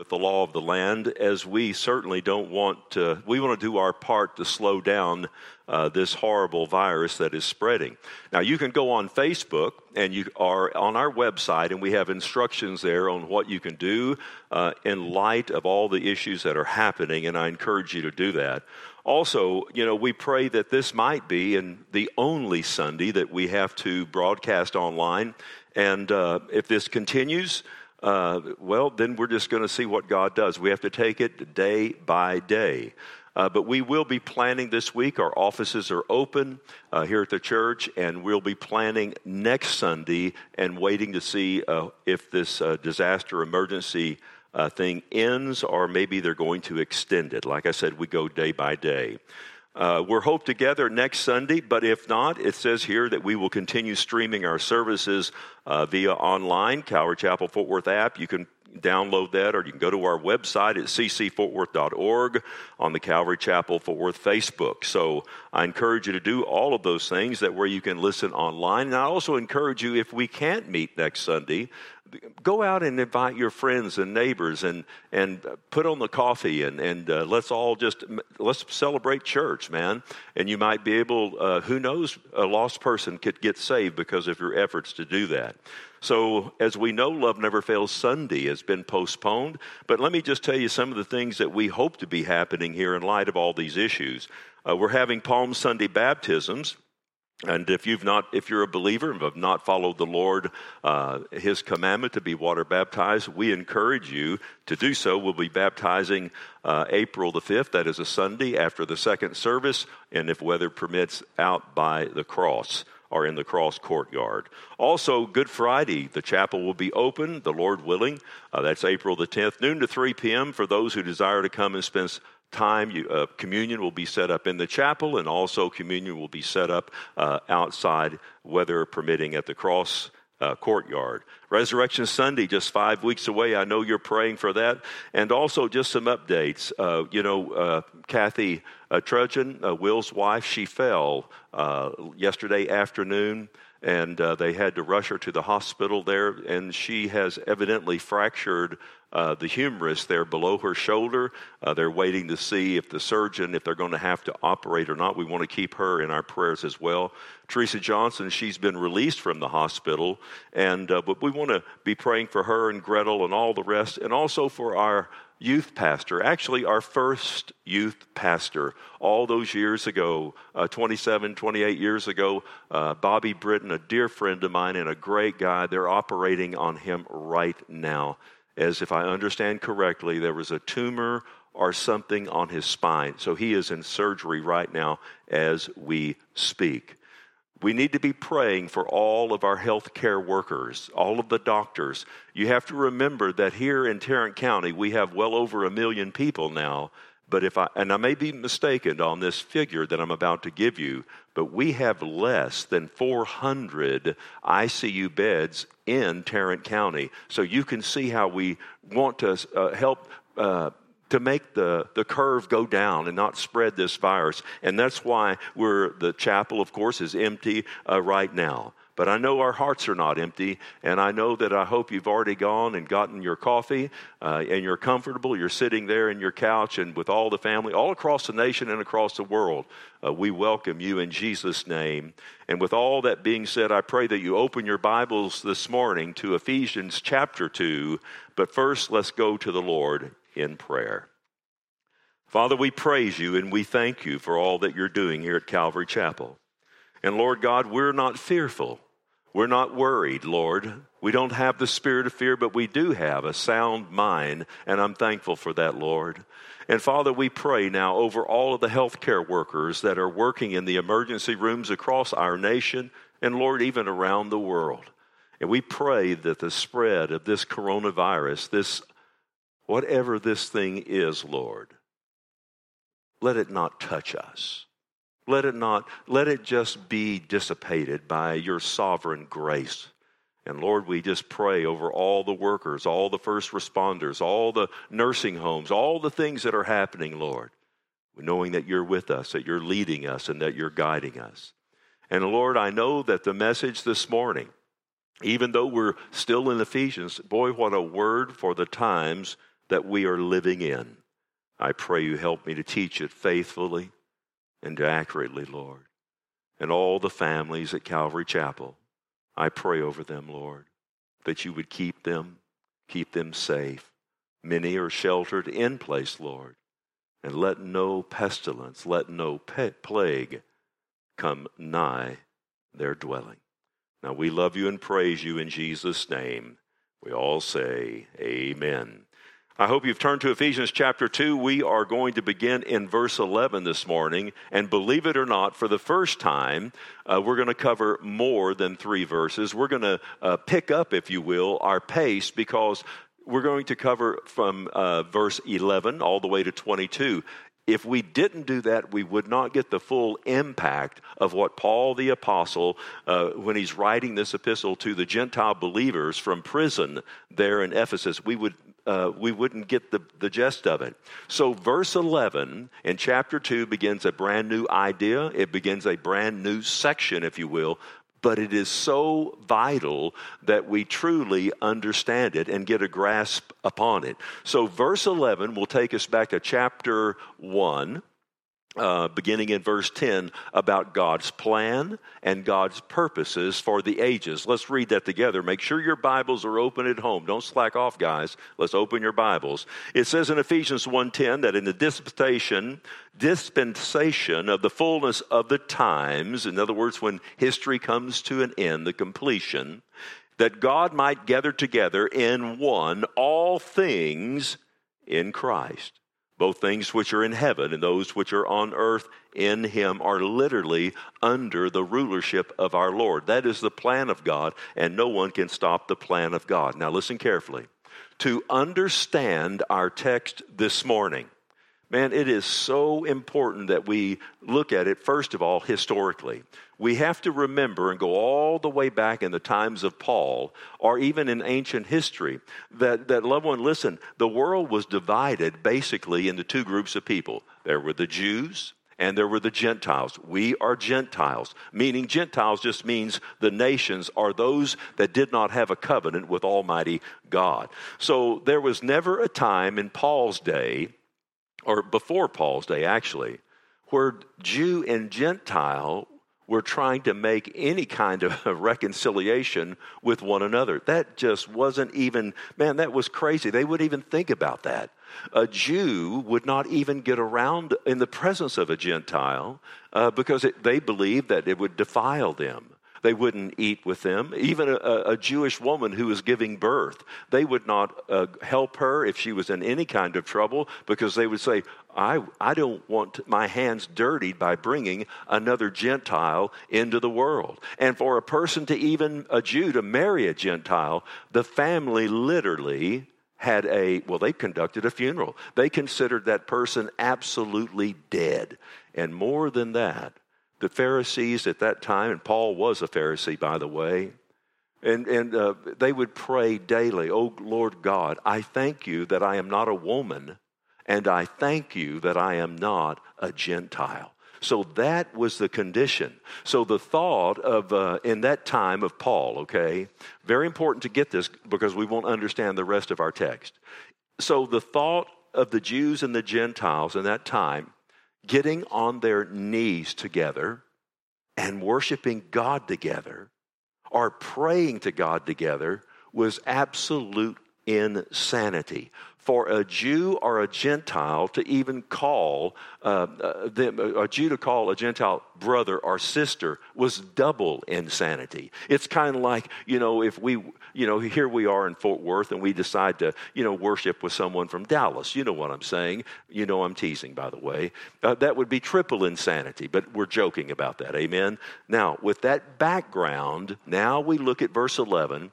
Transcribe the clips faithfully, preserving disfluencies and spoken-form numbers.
with the law of the land, as we certainly don't want to, we want to do our part to slow down uh, this horrible virus that is spreading. Now, you can go on Facebook, and you are on our website, and we have instructions there on what you can do uh, in light of all the issues that are happening, and I encourage you to do that. Also, you know, we pray that this might be and the only Sunday that we have to broadcast online, and uh, if this continues, uh, well, then we're just going to see what God does. We have to take it day by day. Uh, but we will be planning this week. Our offices are open uh, here at the church, and we'll be planning next Sunday and waiting to see uh, if this uh, disaster emergency uh, thing ends, or maybe they're going to extend it. Like I said, we go day by day. Uh, we're hoped together next Sunday, but if not, it says here that we will continue streaming our services uh, via online, Calvary Chapel Fort Worth app. You can download that, or you can go to our website at c c fort worth dot org, on the Calvary Chapel Fort Worth Facebook. So I encourage you to do all of those things, that where you can listen online. And I also encourage you, if we can't meet next Sunday, go out and invite your friends and neighbors, and and put on the coffee, and and uh, let's all just let's celebrate church, man. And you might be able, uh, who knows, a lost person could get saved because of your efforts to do that. So as we know, Love Never Fails Sunday has been postponed, but let me just tell you some of the things that we hope to be happening here in light of all these issues. Uh, we're having Palm Sunday baptisms. And if you've not, if you're a believer and have not followed the Lord, uh, His commandment to be water baptized, we encourage you to do so. We'll be baptizing uh, April the fifth. That is a Sunday after the second service, and if weather permits, out by the cross, or in the cross courtyard. Also, Good Friday, the chapel will be open, the Lord willing. Uh, that's April the tenth, noon to three p.m. for those who desire to come and spend time. You, uh, communion will be set up in the chapel, and also communion will be set up uh, outside, weather permitting, at the cross Uh, courtyard. Resurrection Sunday, just five weeks away. I know you're praying for that. And also just some updates. Uh, you know, uh, Kathy uh, Trudgeon, uh, Will's wife, she fell uh, yesterday afternoon, and uh, they had to rush her to the hospital there, and she has evidently fractured uh, the humerus there below her shoulder. Uh, they're waiting to see if the surgeon, if they're going to have to operate or not. We want to keep her in our prayers as well. Teresa Johnson, she's been released from the hospital, and uh, but we want to be praying for her and Gretel and all the rest, and also for our youth pastor, actually our first youth pastor, all those years ago, uh, twenty-seven, twenty-eight years ago, uh, Bobby Britton, a dear friend of mine and a great guy. They're operating on him right now, as if I understand correctly, there was a tumor or something on his spine. So he is in surgery right now as we speak. We need to be praying for all of our health care workers, all of the doctors. You have to remember that here in Tarrant County, we have well over a million people now. But if I, and I may be mistaken on this figure that I'm about to give you, but we have less than four hundred I C U beds in Tarrant County. So you can see how we want to uh, help uh, to make the, the curve go down and not spread this virus. And that's why we're, the chapel, of course, is empty uh, right now. But I know our hearts are not empty, and I know that I hope you've already gone and gotten your coffee, uh, and you're comfortable. You're sitting there in your couch and with all the family, all across the nation and across the world. Uh, we welcome you in Jesus' name. And with all that being said, I pray that you open your Bibles this morning to Ephesians chapter two. But first, let's go to the Lord in prayer. Father, we praise you and we thank you for all that you're doing here at Calvary Chapel. And Lord God, we're not fearful. We're not worried, Lord. We don't have the spirit of fear, but we do have a sound mind, and I'm thankful for that, Lord. And Father, we pray now over all of the healthcare workers that are working in the emergency rooms across our nation, and Lord, even around the world. And we pray that the spread of this coronavirus, this whatever this thing is, Lord, let it not touch us. Let it not, let it just be dissipated by your sovereign grace. And Lord, we just pray over all the workers, all the first responders, all the nursing homes, all the things that are happening, Lord, knowing that you're with us, that you're leading us, and that you're guiding us. And Lord, I know that the message this morning, even though we're still in Ephesians, boy, what a word for the times that we are living in. I pray you help me to teach it faithfully and accurately, Lord. And all the families at Calvary Chapel, I pray over them, Lord, that you would keep them, keep them safe. Many are sheltered in place, Lord. And let no pestilence, let no pe- plague come nigh their dwelling. Now we love you and praise you in Jesus' name. We all say amen. I hope you've turned to Ephesians chapter two. We are going to begin in verse eleven this morning. And believe it or not, for the first time, uh, we're going to cover more than three verses. We're going to uh, pick up, if you will, our pace, because we're going to cover from uh, verse eleven all the way to twenty-two. If we didn't do that, we would not get the full impact of what Paul the Apostle, uh, when he's writing this epistle to the Gentile believers from prison there in Ephesus, we would uh, we wouldn't get the, the gist of it. So verse eleven in chapter two begins a brand new idea. It begins a brand new section, if you will. But it is so vital that we truly understand it and get a grasp upon it. So verse eleven will take us back to chapter one, uh, beginning in verse ten, about God's plan and God's purposes for the ages. Let's read that together. Make sure your Bibles are open at home. Don't slack off, guys. Let's open your Bibles. It says in Ephesians one ten that in the dispensation, dispensation of the fullness of the times, in other words, when history comes to an end, the completion, that God might gather together in one all things in Christ. Both things which are in heaven and those which are on earth in him are literally under the rulership of our Lord. That is the plan of God, and no one can stop the plan of God. Now listen carefully. To understand our text this morning, man, it is so important that we look at it, first of all, historically. We have to remember and go all the way back in the times of Paul, or even in ancient history, that, that loved one, listen, the world was divided basically into two groups of people. There were the Jews and there were the Gentiles. We are Gentiles, meaning Gentiles just means the nations are those that did not have a covenant with Almighty God. So there was never a time in Paul's day, or before Paul's day actually, where Jew and Gentile were trying to make any kind of reconciliation with one another. That just wasn't even, man, that was crazy. They wouldn't even think about that. A Jew would not even get around in the presence of a Gentile uh, because it, they believed that it would defile them. They wouldn't eat with them. Even a, a Jewish woman who was giving birth, they would not uh, help her if she was in any kind of trouble because they would say, I, I don't want my hands dirtied by bringing another Gentile into the world. And for a person to even, a Jew to marry a Gentile, the family literally had a, well, they conducted a funeral. They considered that person absolutely dead. And more than that, the Pharisees at that time, and Paul was a Pharisee, by the way, and, and uh, they would pray daily, oh, Lord God, I thank you that I am not a woman, and I thank you that I am not a Gentile. So that was the condition. So the thought of, uh, in that time of Paul, okay, very important to get this because we won't understand the rest of our text. So the thought of the Jews and the Gentiles in that time getting on their knees together and worshiping God together or praying to God together was absolute insanity. For a Jew or a Gentile to even call uh, them, a Jew to call a Gentile brother or sister was double insanity. It's kind of like, you know, if we, you know, here we are in Fort Worth and we decide to, you know, worship with someone from Dallas. You know what I'm saying. You know I'm teasing, by the way. Uh, that would be triple insanity, but we're joking about that. Amen. Now, with that background, now we look at verse eleven.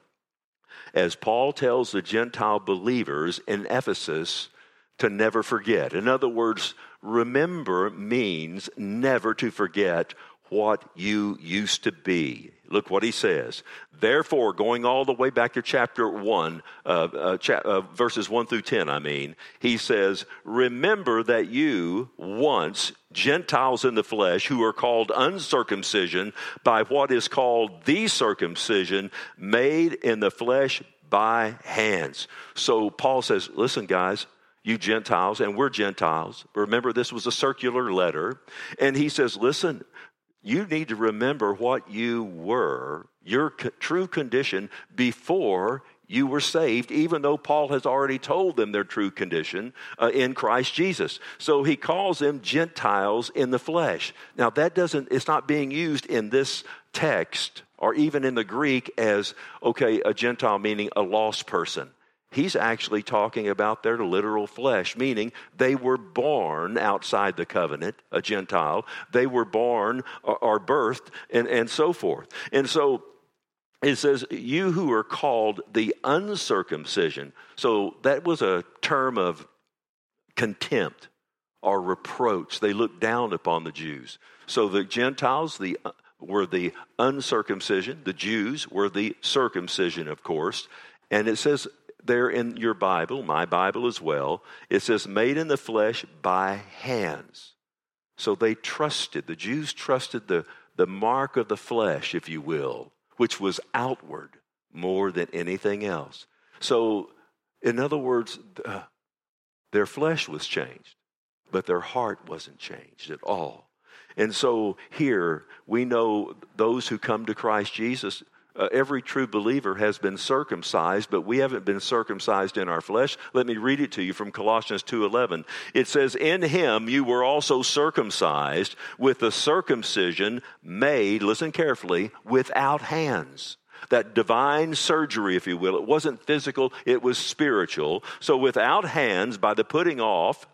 As Paul tells the Gentile believers in Ephesus to never forget. In other words, remember means never to forget what you used to be. Look what he says. Therefore, going all the way back to chapter one, uh, uh, cha- uh, verses one through ten, I mean, he says, remember that you once, Gentiles in the flesh, who are called uncircumcision by what is called the circumcision, made in the flesh by hands. So Paul says, listen, guys, you Gentiles, and we're Gentiles. Remember, this was a circular letter. And he says, listen, you need to remember what you were, your co- true condition before you were saved, even though Paul has already told them their true condition uh, in Christ Jesus. So he calls them Gentiles in the flesh. Now that doesn't, it's not being used in this text or even in the Greek as, okay, a Gentile meaning a lost person. He's actually talking about their literal flesh, meaning they were born outside the covenant, a Gentile. They were born or, or birthed and, and so forth. And so it says, you who are called the uncircumcision. So that was a term of contempt or reproach. They looked down upon the Jews. So the Gentiles the, were the uncircumcision. The Jews were the circumcision, of course. And it says there in your Bible, my Bible as well, it says made in the flesh by hands. So they trusted, the Jews trusted the, the mark of the flesh, if you will, which was outward more than anything else. So, in other words, uh, their flesh was changed, but their heart wasn't changed at all. And so here, we know those who come to Christ Jesus, uh, every true believer has been circumcised, but we haven't been circumcised in our flesh. Let me read it to you from Colossians two eleven. It says, in him you were also circumcised with the circumcision made, listen carefully, without hands. That divine surgery, if you will. It wasn't physical, it was spiritual. So without hands, by the putting off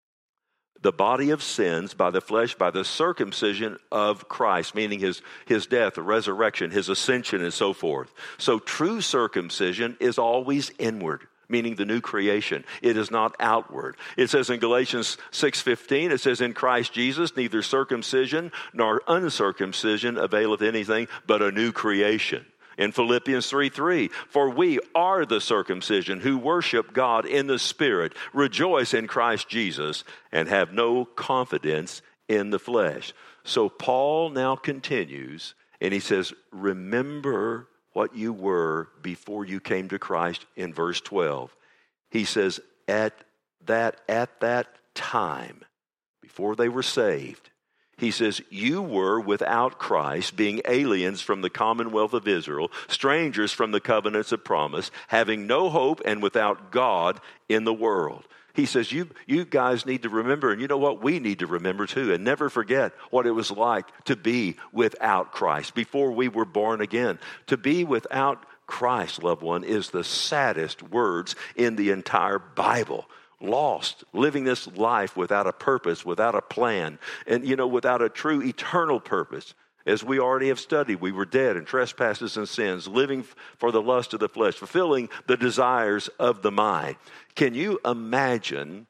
the body of sins by the flesh, by the circumcision of Christ, meaning his, his death, the resurrection, his ascension, and so forth. So true circumcision is always inward, meaning the new creation. It is not outward. It says in Galatians six fifteen, it says, in Christ Jesus, neither circumcision nor uncircumcision availeth anything, but a new creation. In Philippians three three, for we are the circumcision who worship God in the Spirit, rejoice in Christ Jesus, and have no confidence in the flesh. So Paul now continues, and he says, remember what you were before you came to Christ in verse twelve. He says, at that, at that time, before they were saved, he says, you were without Christ, being aliens from the commonwealth of Israel, strangers from the covenants of promise, having no hope and without God in the world. He says, you, you guys need to remember, and you know what? We need to remember too, and never forget what it was like to be without Christ before we were born again. To be without Christ, loved one, is the saddest words in the entire Bible. Lost, living this life without a purpose, without a plan, and, you know, without a true eternal purpose. As we already have studied, we were dead in trespasses and sins, living for the lust of the flesh, fulfilling the desires of the mind. Can you imagine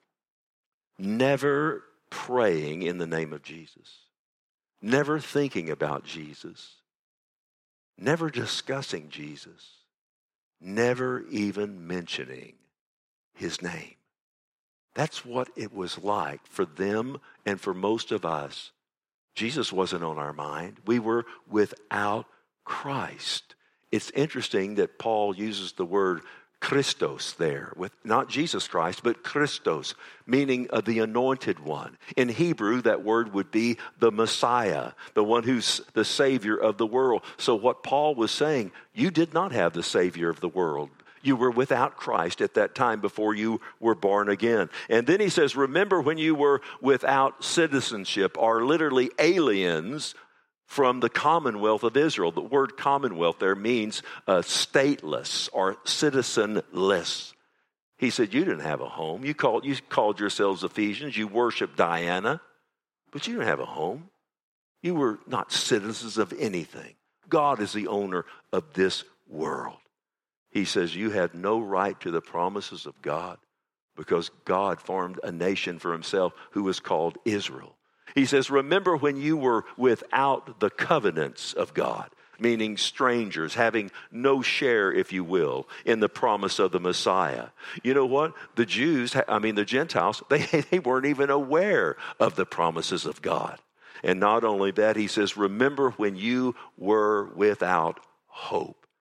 never praying in the name of Jesus, never thinking about Jesus, never discussing Jesus, never even mentioning his name? That's what it was like for them and for most of us. Jesus wasn't on our mind. We were without Christ. It's interesting that Paul uses the word Christos there, with not Jesus Christ, but Christos, meaning uh, the anointed one. In Hebrew, that word would be the Messiah, the one who's the Savior of the world. So what Paul was saying, you did not have the Savior of the world. You were without Christ at that time before you were born again. And then he says, remember when you were without citizenship, or literally aliens from the commonwealth of Israel. The word commonwealth there means uh, stateless or citizenless. He said, you didn't have a home. You called, you called yourselves Ephesians. You worshiped Diana, but you didn't have a home. You were not citizens of anything. God is the owner of this world. He says you had no right to the promises of God because God formed a nation for himself who was called Israel. He says, remember when you were without the covenants of God, meaning strangers, having no share, if you will, in the promise of the Messiah. You know what? The Jews, I mean the Gentiles, they, they weren't even aware of the promises of God. And not only that, he says, remember when you were without hope.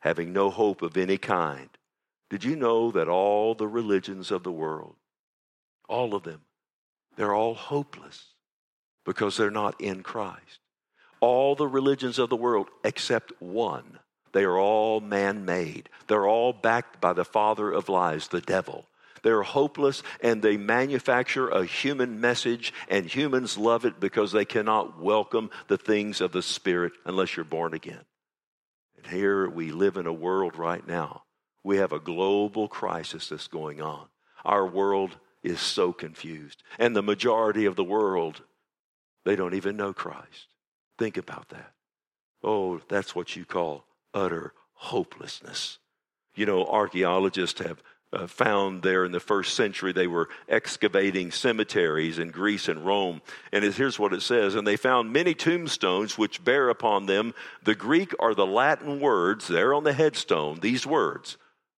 having no hope of any kind. Did you know that all the religions of the world, all of them, they're all hopeless because they're not in Christ? All the religions of the world except one, they are all man-made. They're all backed by the father of lies, the devil. They're hopeless, and they manufacture a human message, and humans love it because they cannot welcome the things of the Spirit unless you're born again. And here we live in a world right now. We have a global crisis that's going on. Our world is so confused. And the majority of the world, they don't even know Christ. Think about that. Oh, that's what you call utter hopelessness. You know, archaeologists have uh, found there in the first century, they were excavating cemeteries in Greece and Rome. And it, here's what it says, and they found many tombstones which bear upon them the Greek or the Latin words, there on the headstone, these words,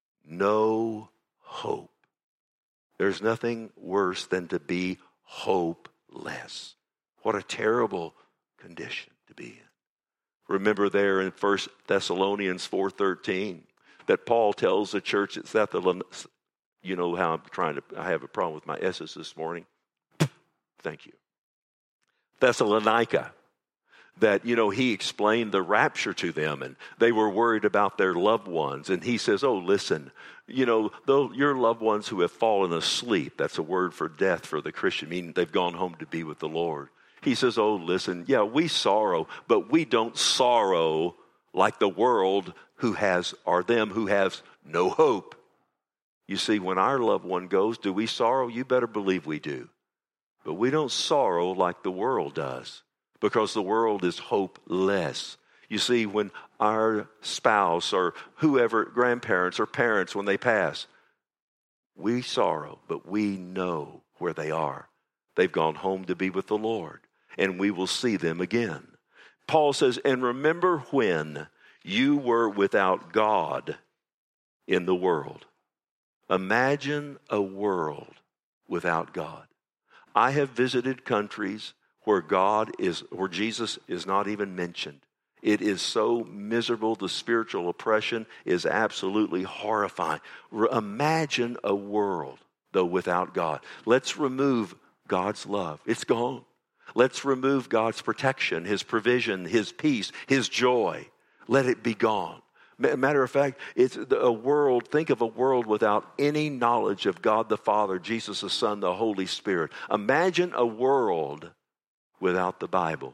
no hope. There's nothing worse than to be hopeless. What a terrible condition to be in. Remember there in First Thessalonians four thirteen that Paul tells the church at Thessalonica, you know how I'm trying to, I have a problem with my S's this morning. Thank you. Thessalonica. That, you know, he explained the rapture to them, and they were worried about their loved ones. And he says, oh, listen, you know, though your loved ones who have fallen asleep, that's a word for death for the Christian, meaning they've gone home to be with the Lord. He says, oh, listen, yeah, we sorrow, but we don't sorrow like the world who has, or them who has no hope. You see, when our loved one goes, do we sorrow? You better believe we do. But we don't sorrow like the world does. Because the world is hopeless. You see, when our spouse or whoever, grandparents or parents, when they pass, we sorrow, but we know where they are. They've gone home to be with the Lord, and we will see them again. Paul says, and remember when you were without God in the world. Imagine a world without God. I have visited countries where God is, where Jesus is not even mentioned. It is so miserable. The spiritual oppression is absolutely horrifying. Re- imagine a world, though, without God. Let's remove God's love. It's gone. Let's remove God's protection, His provision, His peace, His joy. Let it be gone. Matter of fact, it's a world, think of a world without any knowledge of God the Father, Jesus the Son, the Holy Spirit. Imagine a world without the Bible,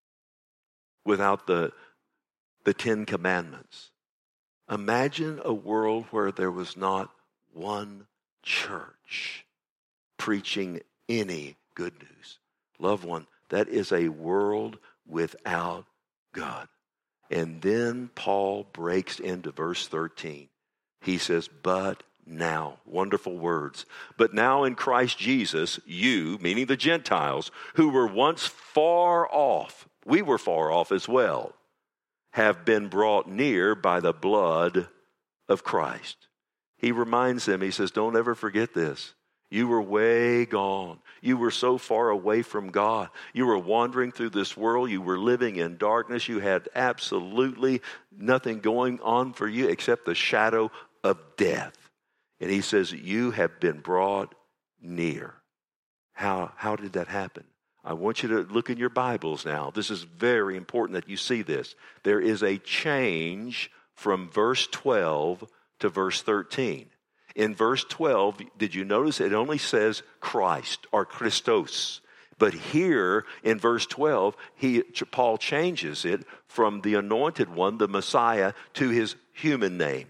without the, the Ten Commandments. Imagine a world where there was not one church preaching any good news. Loved one, that is a world without God. And then Paul breaks into verse thirteen. He says, but now, wonderful words, but now in Christ Jesus, you, meaning the Gentiles, who were once far off, we were far off as well, have been brought near by the blood of Christ. He reminds them, he says, don't ever forget this. You were way gone. You were so far away from God. You were wandering through this world. You were living in darkness. You had absolutely nothing going on for you except the shadow of death. And he says, you have been brought near. How, how did that happen? I want you to look in your Bibles now. This is very important that you see this. There is a change from verse twelve to verse thirteen. In verse twelve, did you notice it only says Christ or Christos? But here in verse twelve, he, Paul changes it from the anointed one, the Messiah, to his human name,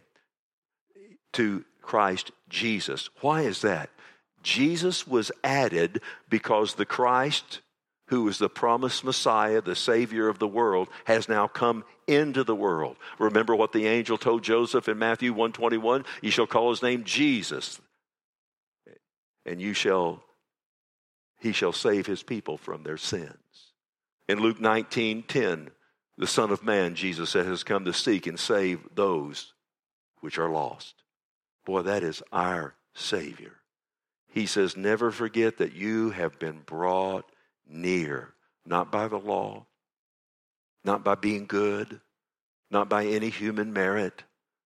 to Christ Jesus. Why is that? Jesus was added because the Christ, who is the promised Messiah, the Savior of the world, has now come into the world. Remember what the angel told Joseph in Matthew one twenty-one? You shall call his name Jesus, and you shall, he shall save his people from their sins. In Luke nineteen ten, the Son of Man, Jesus said, has come to seek and save those which are lost. Boy, that is our Savior. He says, never forget that you have been brought near, not by the law, not by being good, not by any human merit,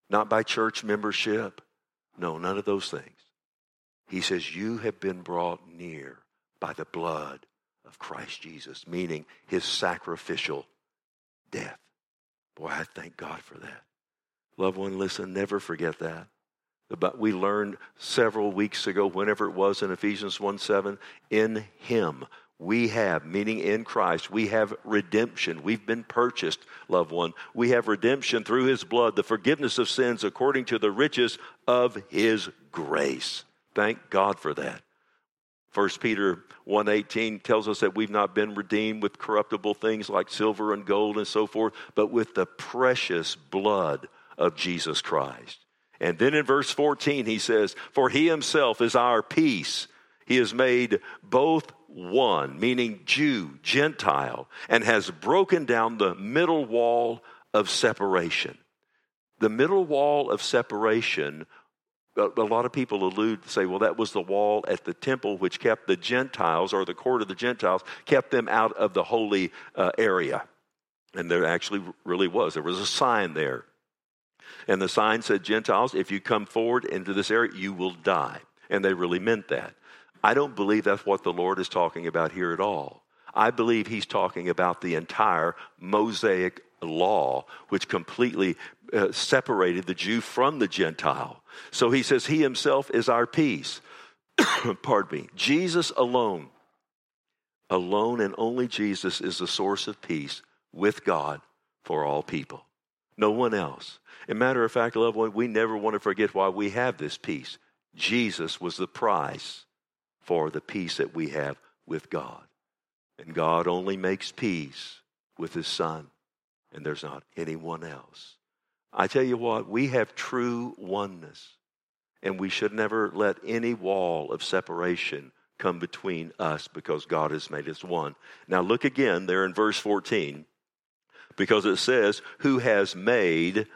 not by church membership. No, none of those things. He says, you have been brought near by the blood of Christ Jesus, meaning his sacrificial death. Boy, I thank God for that. Loved one, listen, never forget that. But we learned several weeks ago, whenever it was in Ephesians one seven, in him we have, meaning in Christ, we have redemption. We've been purchased, loved one. We have redemption through his blood, the forgiveness of sins according to the riches of his grace. Thank God for that. First Peter one eighteen tells us that we've not been redeemed with corruptible things like silver and gold and so forth, but with the precious blood of Jesus Christ. And then in verse fourteen, he says, for he himself is our peace. He has made both one, meaning Jew, Gentile, and has broken down the middle wall of separation. The middle wall of separation, a lot of people allude to say, well, that was the wall at the temple which kept the Gentiles, or the court of the Gentiles, kept them out of the holy uh, area. And there actually really was. There was a sign there. And the sign said, Gentiles, if you come forward into this area, you will die. And they really meant that. I don't believe that's what the Lord is talking about here at all. I believe he's talking about the entire Mosaic law, which completely uh, separated the Jew from the Gentile. So he says he himself is our peace. Pardon me. Jesus alone, alone and only Jesus is the source of peace with God for all people. No one else. As a matter of fact, loved one, we never want to forget why we have this peace. Jesus was the price for the peace that we have with God. And God only makes peace with his Son, and there's not anyone else. I tell you what, we have true oneness, and we should never let any wall of separation come between us because God has made us one. Now look again there in verse fourteen, because it says, who has made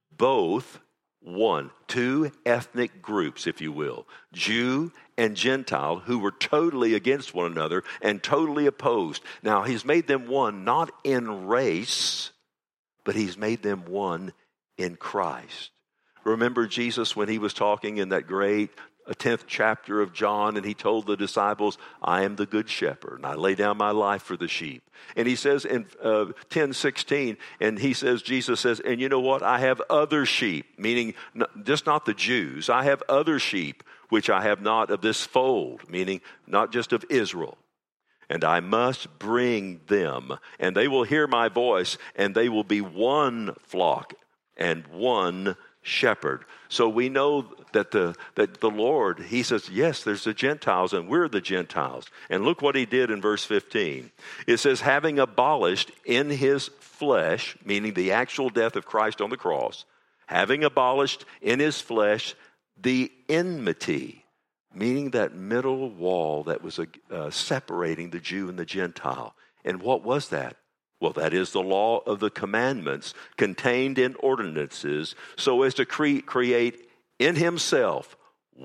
both one, two ethnic groups, if you will, Jew and Gentile, who were totally against one another and totally opposed. Now, he's made them one, not in race, but he's made them one in Christ. Remember Jesus when he was talking in that great tenth chapter of John, and he told the disciples, I am the good shepherd, and I lay down my life for the sheep. And he says in uh, ten sixteen, and he says, Jesus says, and you know what? I have other sheep, meaning n- just not the Jews. I have other sheep, which I have not of this fold, meaning not just of Israel. And I must bring them, and they will hear my voice, and they will be one flock and one shepherd. So we know that the that the Lord, he says, yes, there's the Gentiles and we're the Gentiles. And look what he did in verse fifteen. It says, having abolished in his flesh, meaning the actual death of Christ on the cross, having abolished in his flesh the enmity, meaning that middle wall that was uh, separating the Jew and the Gentile. And what was that? Well, that is the law of the commandments contained in ordinances, so as to cre- create in himself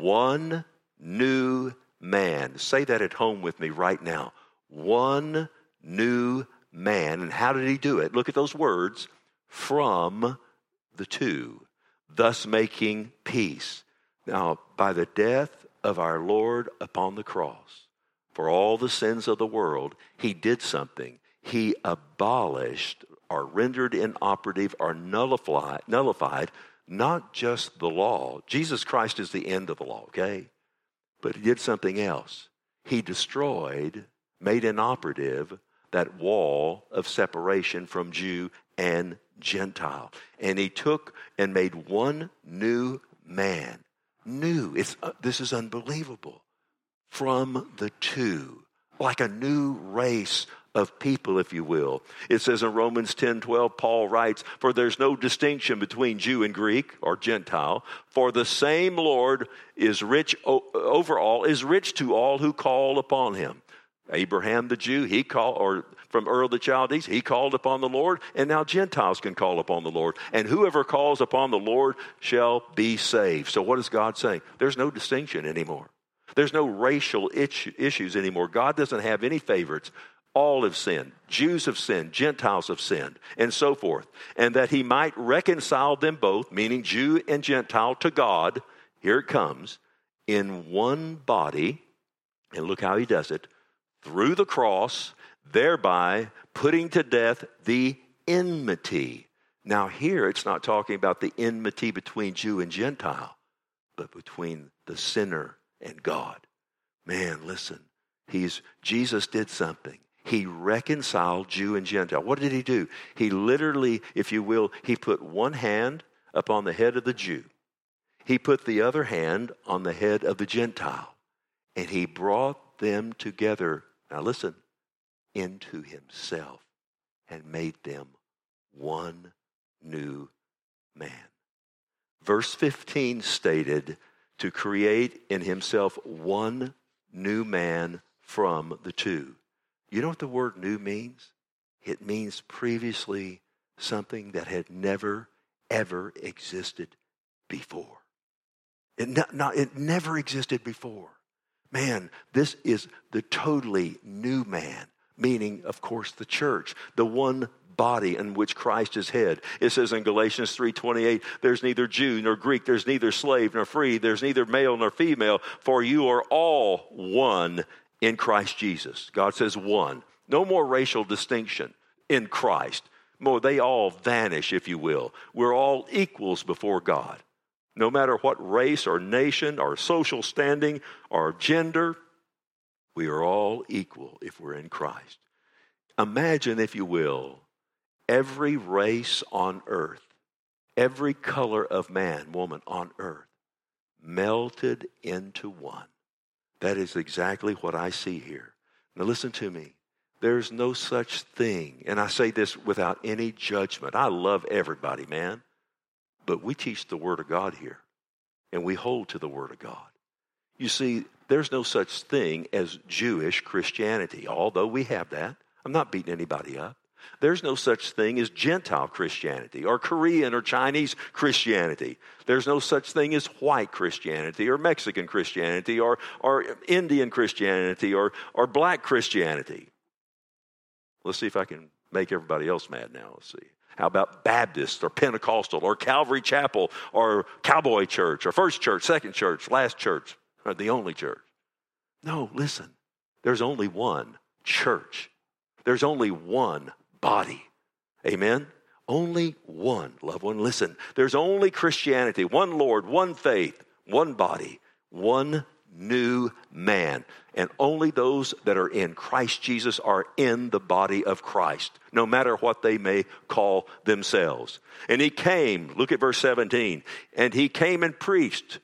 one new man. Say that at home with me right now. One new man. And how did he do it? Look at those words. From the two, thus making peace. Now, by the death of our Lord upon the cross, for all the sins of the world, he did something. He abolished or rendered inoperative or nullified, nullified not just the law. Jesus Christ is the end of the law, okay? But he did something else. He destroyed, made inoperative that wall of separation from Jew and Gentile. And he took and made one new man. New. It's, uh, this is unbelievable. From the two. Like a new race of people, if you will. It says in Romans ten twelve, Paul writes, for there's no distinction between Jew and Greek or Gentile, for the same Lord is rich o- over all, is rich to all who call upon him. Abraham the Jew, he called, or from Ur of the Chaldees, he called upon the Lord, and now Gentiles can call upon the Lord. And whoever calls upon the Lord shall be saved. So what is God saying? There's no distinction anymore. There's no racial itch- issues anymore. God doesn't have any favorites. All have sinned. Jews have sinned. Gentiles have sinned, and so forth. And that he might reconcile them both, meaning Jew and Gentile, to God. Here it comes. In one body, and look how he does it, through the cross, thereby putting to death the enmity. Now here it's not talking about the enmity between Jew and Gentile, but between the sinner and God. Man, listen, he's Jesus did something. He reconciled Jew and Gentile. What did he do? He literally, if you will, he put one hand upon the head of the Jew. He put the other hand on the head of the Gentile. And he brought them together, now listen, into himself and made them one new man. Verse fifteen stated, to create in himself one new man from the two. You know what the word new means? It means previously something that had never, ever existed before. It, not, not, it never existed before. Man, this is the totally new man, meaning, of course, the church, the one body in which Christ is head. It says in Galatians three twenty-eight, there's neither Jew nor Greek, there's neither slave nor free, there's neither male nor female, for you are all one in Christ Jesus. God says one. No more racial distinction in Christ. More, they all vanish, if you will. We're all equals before God. No matter what race or nation or social standing or gender, we are all equal if we're in Christ. Imagine, if you will, every race on earth, every color of man, woman on earth, melted into one. That is exactly what I see here. Now listen to me. There's no such thing, and I say this without any judgment. I love everybody, man. But we teach the Word of God here, and we hold to the Word of God. You see, there's no such thing as Jewish Christianity, although we have that. I'm not beating anybody up. There's no such thing as Gentile Christianity or Korean or Chinese Christianity. There's no such thing as white Christianity or Mexican Christianity or, or Indian Christianity or, or black Christianity. Let's see if I can make everybody else mad now. Let's see. How about Baptist or Pentecostal or Calvary Chapel or Cowboy Church or First Church, Second Church, Last Church, or the only church? No, listen. There's only one church. There's only one body. Amen? Only one, loved one. Listen, there's only Christianity, one Lord, one faith, one body, one new man. And only those that are in Christ Jesus are in the body of Christ, no matter what they may call themselves. And he came, look at verse seventeen, and he came and preached.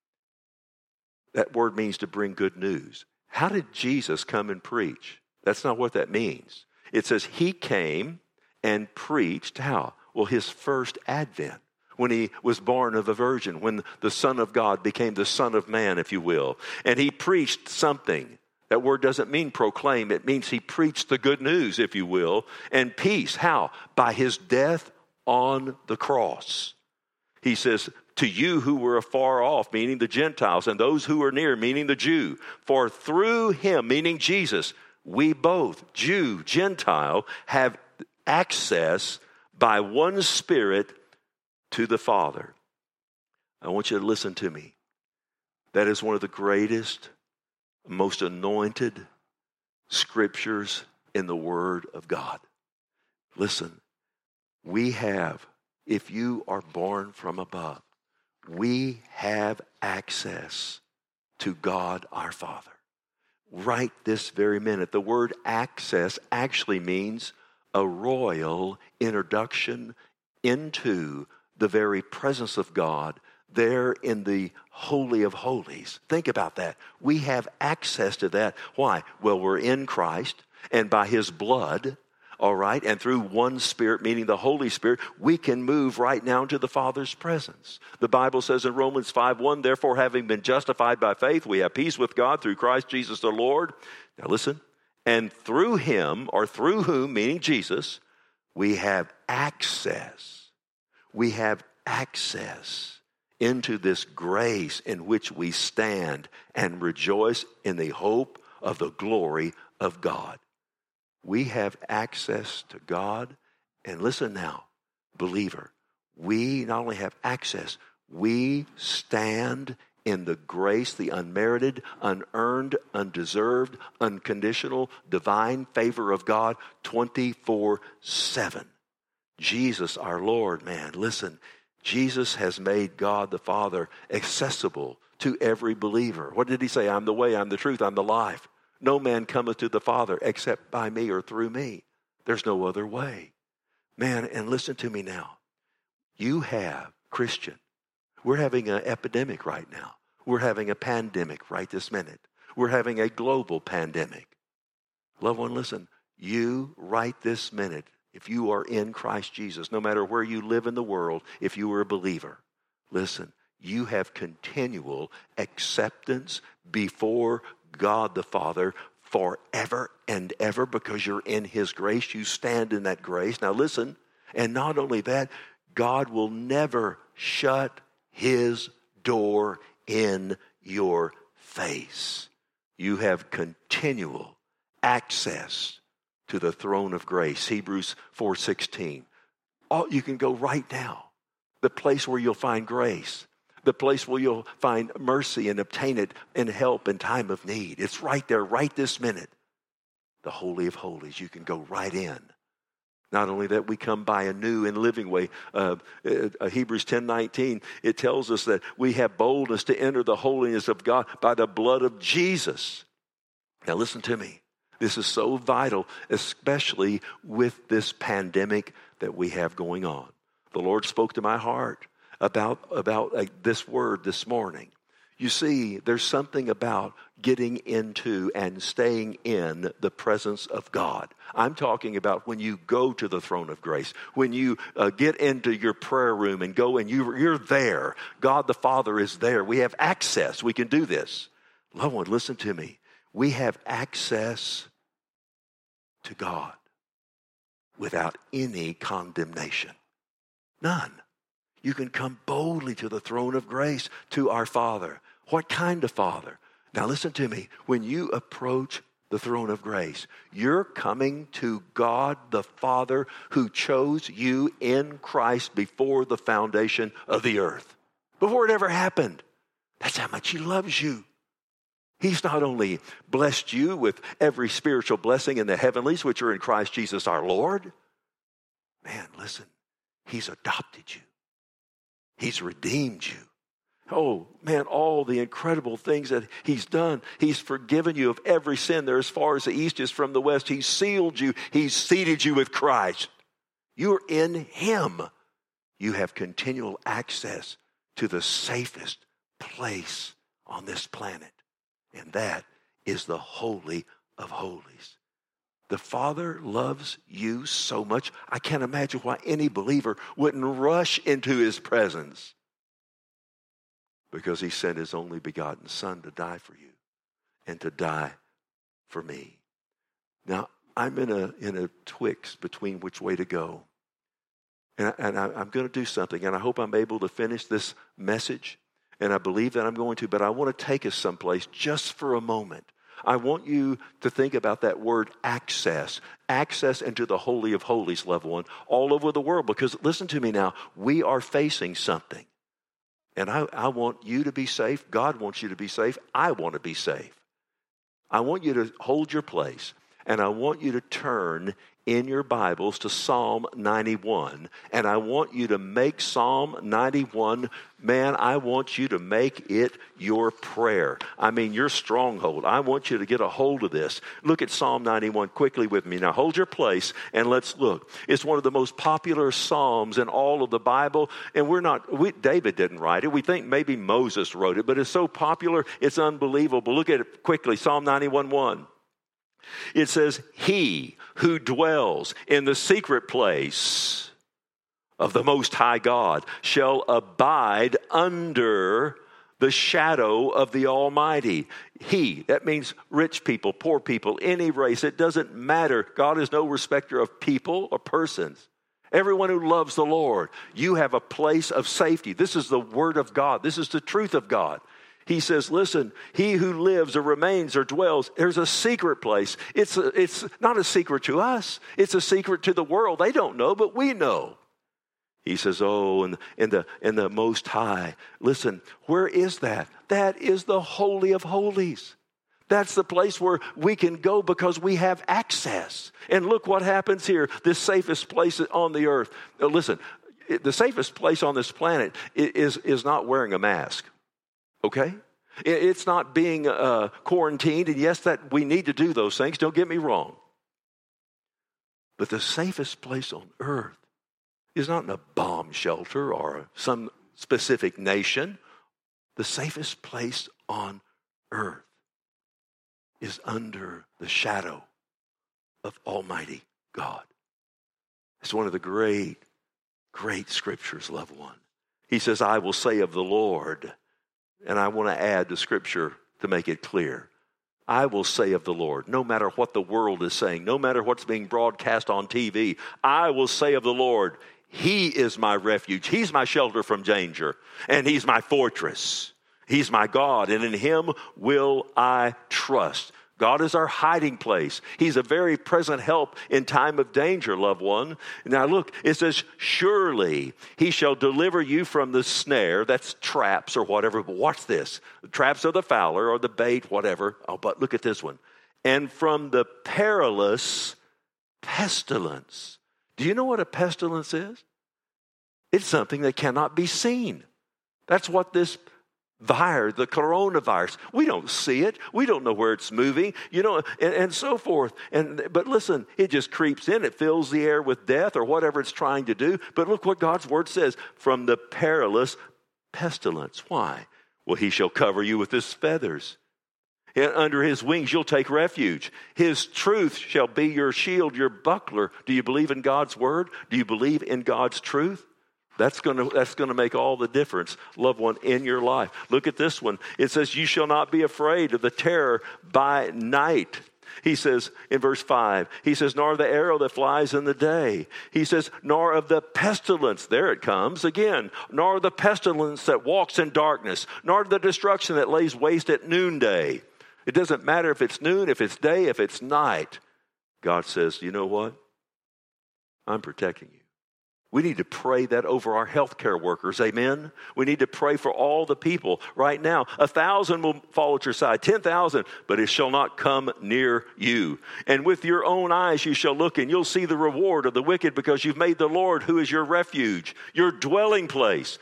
That word means to bring good news. How did Jesus come and preach? That's not what that means. It says he came and preached how? Well, his first advent, when he was born of a virgin, when the Son of God became the Son of Man, if you will. And he preached something. That word doesn't mean proclaim. It means he preached the good news, if you will. And peace. How? By his death on the cross. He says, to you who were afar off, meaning the Gentiles, and those who were near, meaning the Jew. For through him, meaning Jesus, we both, Jew, Gentile, have access by one Spirit to the Father. I want you to listen to me. That is one of the greatest, most anointed scriptures in the Word of God. Listen, we have, if you are born from above, we have access to God our Father. Right this very minute. The word access actually means a royal introduction into the very presence of God there in the Holy of Holies. Think about that. We have access to that. Why? Well, we're in Christ, and by his blood, all right, and through one Spirit, meaning the Holy Spirit, we can move right now into the Father's presence. The Bible says in Romans five one, therefore, having been justified by faith, we have peace with God through Christ Jesus the Lord. Now listen, and through him, or through whom, meaning Jesus, we have access. We have access into this grace in which we stand and rejoice in the hope of the glory of God. We have access to God. And listen now, believer, we not only have access, we stand in the grace, the unmerited, unearned, undeserved, unconditional, divine favor of God twenty-four seven. Jesus, our Lord, man, listen, Jesus has made God the Father accessible to every believer. What did he say? I'm the way, I'm the truth, I'm the life. No man cometh to the Father except by me or through me. There's no other way. Man, and listen to me now. You have, Christian, we're having an epidemic right now. We're having a pandemic right this minute. We're having a global pandemic. Loved one, listen, you right this minute, if you are in Christ Jesus, no matter where you live in the world, if you are a believer, listen, you have continual acceptance before God the Father forever and ever because you're in His grace. You stand in that grace. Now listen, and not only that, God will never shut His door in your face. You have continual access to the throne of grace. Hebrews four sixteen. Oh, you can go right now. The place where you'll find grace. The place where you'll find mercy and obtain it and help in time of need. It's right there, right this minute. The Holy of Holies. You can go right in. Not only that, we come by a new and living way. Uh, uh, Hebrews ten nineteen, it tells us that we have boldness to enter the holiness of God by the blood of Jesus. Now listen to me. This is so vital, especially with this pandemic that we have going on. The Lord spoke to my heart about, about uh, this word this morning. You see, there's something about getting into and staying in the presence of God. I'm talking about when you go to the throne of grace, when you uh, get into your prayer room and go and you, you're there. God the Father is there. We have access. We can do this. Loved one, listen to me. We have access to God without any condemnation. None. You can come boldly to the throne of grace, to our Father. What kind of Father? Now listen to me. When you approach the throne of grace, you're coming to God the Father who chose you in Christ before the foundation of the earth. Before it ever happened. That's how much He loves you. He's not only blessed you with every spiritual blessing in the heavenlies, which are in Christ Jesus our Lord. Man, listen, He's adopted you. He's redeemed you. Oh, man, all the incredible things that He's done. He's forgiven you of every sin there as far as the east is from the west. He's sealed you. He's seated you with Christ. You're in Him. You have continual access to the safest place on this planet. And that is the Holy of Holies. The Father loves you so much. I can't imagine why any believer wouldn't rush into His presence. Because He sent His only begotten Son to die for you and to die for me. Now, I'm in a in a twixt between which way to go. And, I, and I, I'm going to do something, and I hope I'm able to finish this message. And I believe that I'm going to, but I want to take us someplace just for a moment. I want you to think about that word access. Access into the Holy of Holies, loved one, all over the world. Because listen to me now, we are facing something. And I, I want you to be safe. God wants you to be safe. I want to be safe. I want you to hold your place. And I want you to turn in your Bibles to Psalm ninety-one. And I want you to make Psalm ninety-one, man, I want you to make it your prayer. I mean, your stronghold. I want you to get a hold of this. Look at Psalm ninety-one quickly with me. Now hold your place and let's look. It's one of the most popular Psalms in all of the Bible. And we're not, we, David didn't write it. We think maybe Moses wrote it, but it's so popular, it's unbelievable. Look at it quickly. Psalm ninety-one one. It says, He who dwells in the secret place of the Most High God shall abide under the shadow of the Almighty. He, that means rich people, poor people, any race. It doesn't matter. God is no respecter of people or persons. Everyone who loves the Lord, you have a place of safety. This is the Word of God. This is the truth of God. He says, listen, he who lives or remains or dwells, there's a secret place. It's, a, it's not a secret to us. It's a secret to the world. They don't know, but we know. He says, oh, in, in, the, in the Most High. Listen, where is that? That is the Holy of Holies. That's the place where we can go because we have access. And look what happens here, this safest place on the earth. Now, listen, the safest place on this planet is, is not wearing a mask, okay? It's not being uh, quarantined. And yes, that we need to do those things. Don't get me wrong. But the safest place on earth is not in a bomb shelter or some specific nation. The safest place on earth is under the shadow of Almighty God. It's one of the great, great scriptures, loved one. He says, I will say of the Lord, and I want to add the scripture to make it clear. I will say of the Lord, no matter what the world is saying, no matter what's being broadcast on T V, I will say of the Lord, He is my refuge. He's my shelter from danger, and He's my fortress. He's my God, and in Him will I trust. God is our hiding place. He's a very present help in time of danger, loved one. Now look, it says, surely He shall deliver you from the snare, that's traps or whatever, but watch this. The traps of the fowler or the bait, whatever. Oh, but look at this one. And from the perilous pestilence. Do you know what a pestilence is? It's something that cannot be seen. That's what this virus, the coronavirus, we don't see it. We don't know where it's moving, you know, and, and so forth. And but listen, it just creeps in. It fills the air with death or whatever it's trying to do. But look what God's word says, from the perilous pestilence. Why? Well, He shall cover you with His feathers. And under His wings you'll take refuge. His truth shall be your shield, your buckler. Do you believe in God's word? Do you believe in God's truth? That's going to that's going to make all the difference, loved one, in your life. Look at this one. It says, you shall not be afraid of the terror by night. He says in verse five, he says, nor the arrow that flies in the day. He says, nor of the pestilence, there it comes again, nor the pestilence that walks in darkness, nor the destruction that lays waste at noonday. It doesn't matter if it's noon, if it's day, if it's night. God says, you know what? I'm protecting you. We need to pray that over our healthcare workers, amen? We need to pray for all the people right now. A thousand will fall at your side, ten thousand, but it shall not come near you. And with your own eyes you shall look, and you'll see the reward of the wicked, because you've made the Lord, who is your refuge, your dwelling place.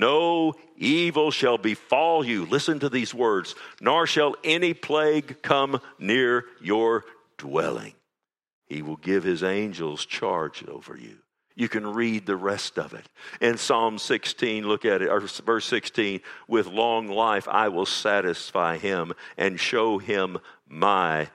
No evil shall befall you. Listen to these words. Nor shall any plague come near your dwelling. He will give His angels charge over you. You can read the rest of it. In Psalm sixteen, look at it, or verse sixteen, with long life I will satisfy him and show him my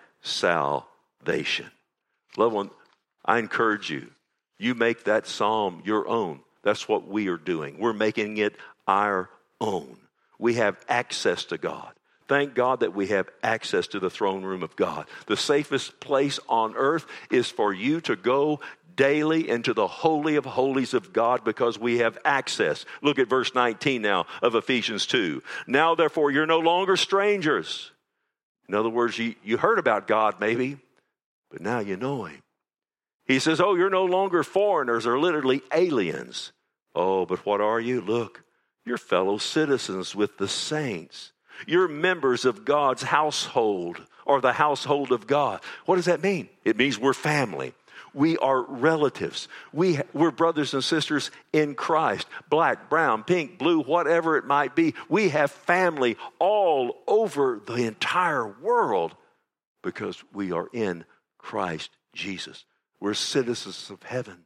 salvation. Loved one, I encourage you, you make that psalm your own. That's what we are doing. We're making it our own. We have access to God. Thank God that we have access to the throne room of God. The safest place on earth is for you to go daily into the Holy of Holies of God, because we have access. Look at verse nineteen now of Ephesians two. Now, therefore, you're no longer strangers. In other words, you, you heard about God maybe, but now you know Him. He says, oh, you're no longer foreigners or literally aliens. Oh, but what are you? Look, you're fellow citizens with the saints. You're members of God's household, or the household of God. What does that mean? It means we're family. We are relatives. We, we're brothers and sisters in Christ. Black, brown, pink, blue, whatever it might be. We have family all over the entire world because we are in Christ Jesus. We're citizens of heaven.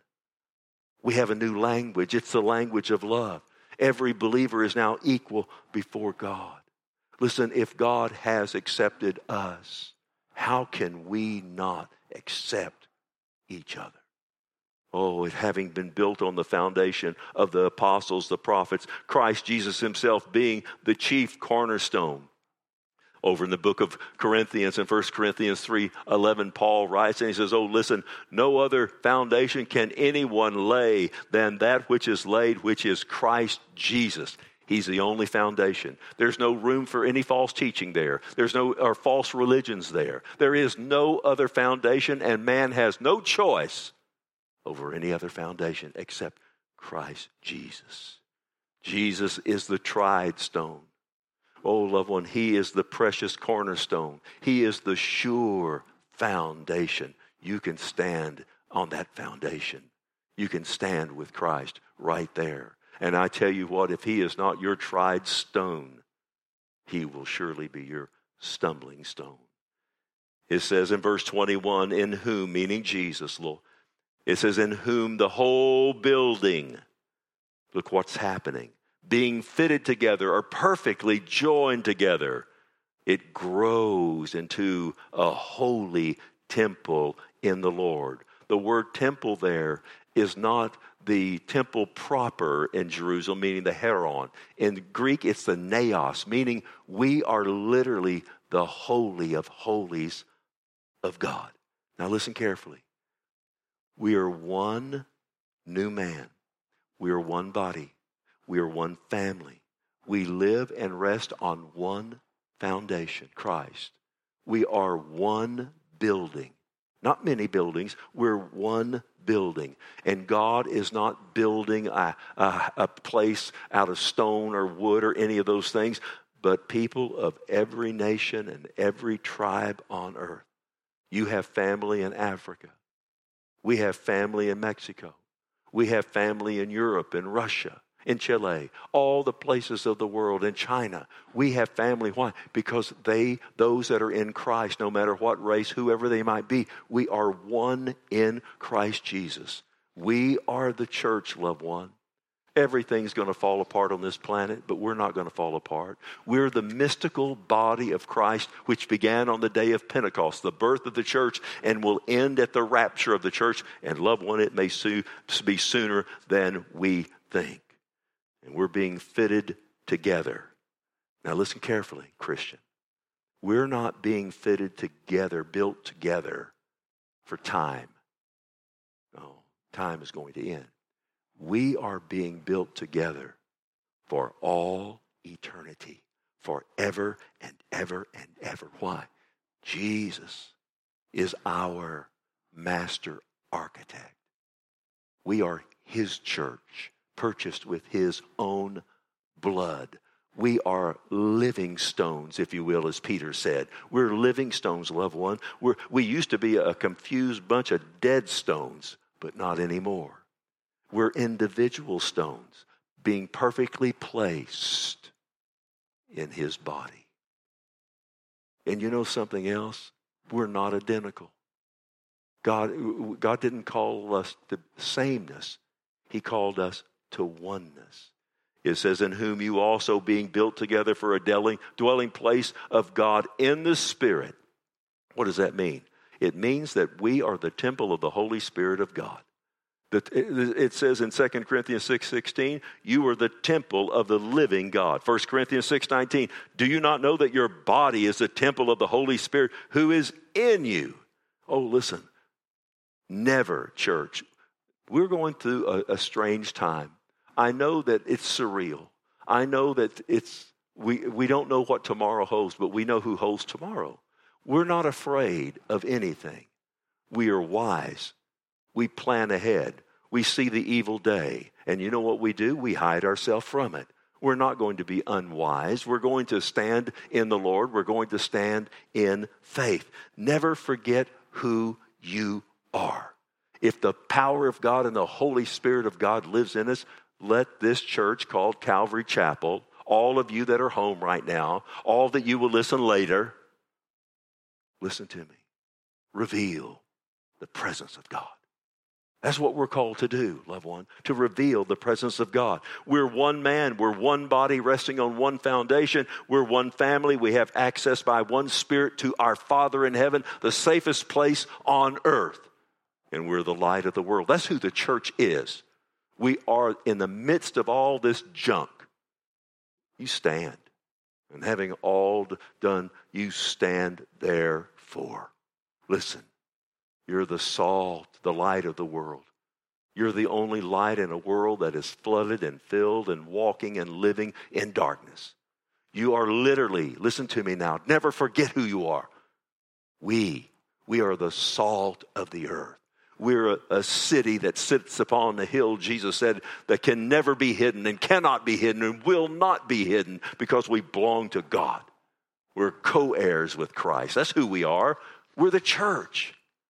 We have a new language. It's the language of love. Every believer is now equal before God. Listen, if God has accepted us, how can we not accept each other? Oh, it having been built on the foundation of the apostles, the prophets, Christ Jesus Himself being the chief cornerstone. Over in the book of Corinthians, in First Corinthians three eleven, Paul writes, and he says, oh, listen, no other foundation can anyone lay than that which is laid, which is Christ Jesus. He's the only foundation. There's no room for any false teaching there. There's no or false religions there. There is no other foundation, and man has no choice over any other foundation except Christ Jesus. Jesus is the tried stone. Oh, loved one, he is the precious cornerstone. He is the sure foundation. You can stand on that foundation. You can stand with Christ right there. And I tell you what, if he is not your tried stone, he will surely be your stumbling stone. It says in verse twenty-one, in whom, meaning Jesus, Lord, it says, in whom the whole building, look what's happening, being fitted together or perfectly joined together, it grows into a holy temple in the Lord. The word temple there is not the temple proper in Jerusalem, meaning the Heron. In Greek, it's the Naos, meaning we are literally the holy of holies of God. Now listen carefully. We are one new man. We are one body. We are one family. We live and rest on one foundation, Christ. We are one building. Not many buildings. We're one building. And God is not building a, a, a place out of stone or wood or any of those things, but people of every nation and every tribe on earth. You have family in Africa. We have family in Mexico. We have family in Europe, in Russia, in Chile, all the places of the world, in China. We have family. Why? Because they, those that are in Christ, no matter what race, whoever they might be, we are one in Christ Jesus. We are the church, loved one. Everything's going to fall apart on this planet, but we're not going to fall apart. We're the mystical body of Christ, which began on the day of Pentecost, the birth of the church, and will end at the rapture of the church. And loved one, it may soon be sooner than we think. And we're being fitted together. Now listen carefully, Christian. We're not being fitted together, built together for time. No, time is going to end. We are being built together for all eternity, forever and ever and ever. Why? Jesus is our master architect. We are his church, purchased with his own blood. We are living stones, if you will, as Peter said. We're living stones, loved one. We're, we used to be a confused bunch of dead stones, but not anymore. We're individual stones being perfectly placed in his body. And you know something else? We're not identical. God, God didn't call us to sameness. He called us to oneness. It says, in whom you also being built together for a dwelling, dwelling place of God in the Spirit. What does that mean? It means that we are the temple of the Holy Spirit of God. It says in Second Corinthians six sixteen, you are the temple of the living God. First Corinthians six nineteen, do you not know that your body is the temple of the Holy Spirit who is in you? Oh, listen, never, church. We're going through a, a strange time. I know that it's surreal. I know that it's we, we don't know what tomorrow holds, but we know who holds tomorrow. We're not afraid of anything. We are wise. We plan ahead. We see the evil day. And you know what we do? We hide ourselves from it. We're not going to be unwise. We're going to stand in the Lord. We're going to stand in faith. Never forget who you are. If the power of God and the Holy Spirit of God lives in us, let this church called Calvary Chapel, all of you that are home right now, all that you will listen later, listen to me, reveal the presence of God. That's what we're called to do, loved one, to reveal the presence of God. We're one man. We're one body resting on one foundation. We're one family. We have access by one Spirit to our Father in heaven, the safest place on earth. And we're the light of the world. That's who the church is. We are in the midst of all this junk. You stand. And having all done, you stand therefore. Listen. You're the salt, the light of the world. You're the only light in a world that is flooded and filled and walking and living in darkness. You are literally, listen to me now, never forget who you are. We, we are the salt of the earth. We're a, a city that sits upon the hill, Jesus said, that can never be hidden and cannot be hidden and will not be hidden because we belong to God. We're co-heirs with Christ. That's who we are. We're the church.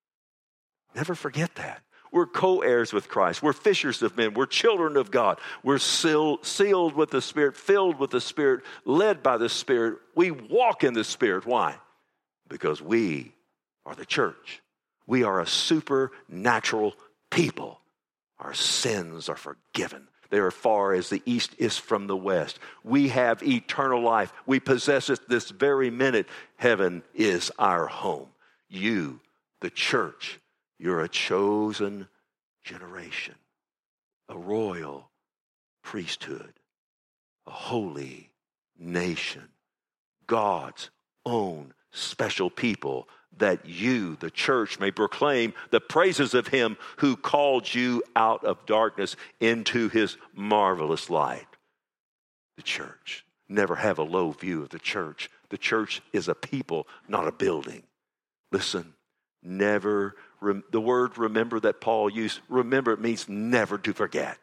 Never forget that. We're co-heirs with Christ. We're fishers of men. We're children of God. We're seal, sealed with the Spirit, filled with the Spirit, led by the Spirit. We walk in the Spirit. Why? Because we are the church. We are a supernatural people. Our sins are forgiven. They are far as the east is from the west. We have eternal life. We possess it this very minute. Heaven is our home. You, the church, you're a chosen generation, a royal priesthood, a holy nation, God's own special people, that you, the church, may proclaim the praises of him who called you out of darkness into his marvelous light. The church. Never have a low view of the church. The church is a people, not a building. Listen, never, the word remember that Paul used, remember, it means never to forget.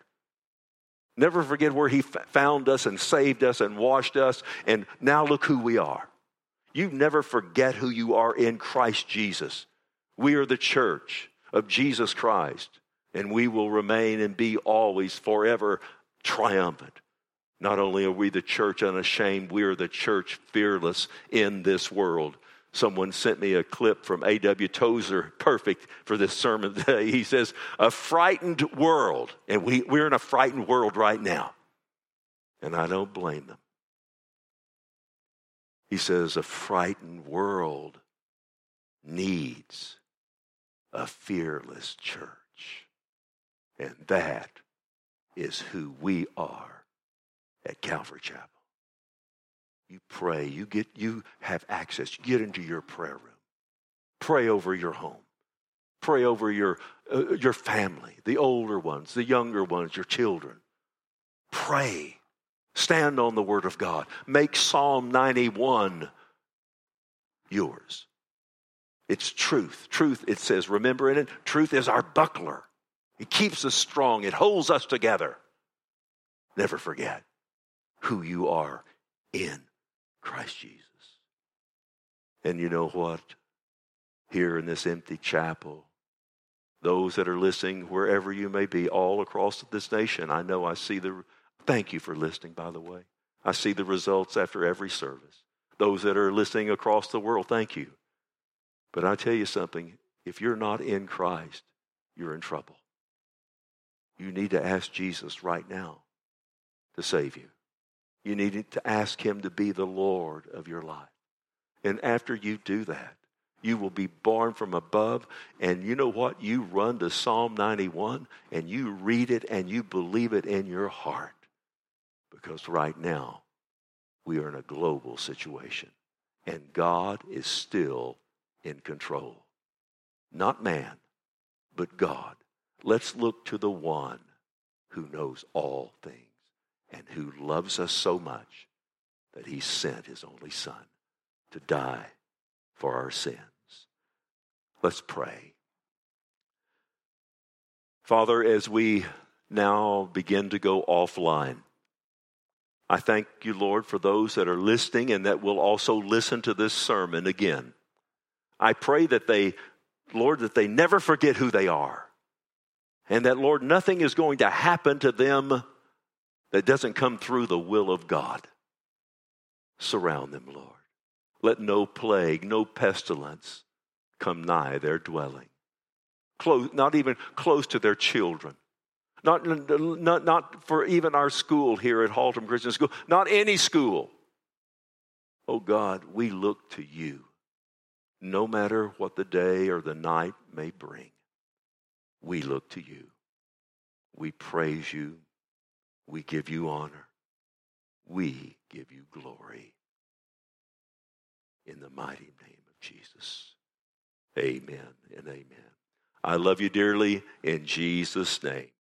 Never forget where he found us and saved us and washed us, and now look who we are. You never forget who you are in Christ Jesus. We are the church of Jesus Christ, and we will remain and be always forever triumphant. Not only are we the church unashamed, we are the church fearless in this world. Someone sent me a clip from A W Tozer, perfect for this sermon today. He says, a frightened world, and we, we're in a frightened world right now, and I don't blame them. He says, a frightened world needs a fearless church. And that is who we are at Calvary Chapel. You pray, you get, you have access, you get into your prayer room. Pray over your home. Pray over your, uh, your family, the older ones, the younger ones, your children. Pray. Stand on the word of God. Make Psalm ninety-one yours. It's truth. Truth, it says, remember in it, truth is our buckler. It keeps us strong. It holds us together. Never forget who you are in Christ Jesus. And you know what? Here in this empty chapel, those that are listening, wherever you may be, all across this nation, I know I see the... Thank you for listening, by the way. I see the results after every service. Those that are listening across the world, thank you. But I tell you something, if you're not in Christ, you're in trouble. You need to ask Jesus right now to save you. You need to ask him to be the Lord of your life. And after you do that, you will be born from above. And you know what? You run to Psalm ninety-one and you read it and you believe it in your heart. Because right now, we are in a global situation. And God is still in control. Not man, but God. Let's look to the one who knows all things and who loves us so much that he sent his only son to die for our sins. Let's pray. Father, as we now begin to go offline, I thank you, Lord, for those that are listening and that will also listen to this sermon again. I pray that they, Lord, that they never forget who they are. And that, Lord, nothing is going to happen to them that doesn't come through the will of God. Surround them, Lord. Let no plague, no pestilence come nigh their dwelling. Close, not even close to their children. Not, not, not for even our school here at Haltom Christian School. Not any school. Oh God, we look to you. No matter what the day or the night may bring, we look to you. We praise you. We give you honor. We give you glory. In the mighty name of Jesus. Amen and amen. I love you dearly in Jesus' name.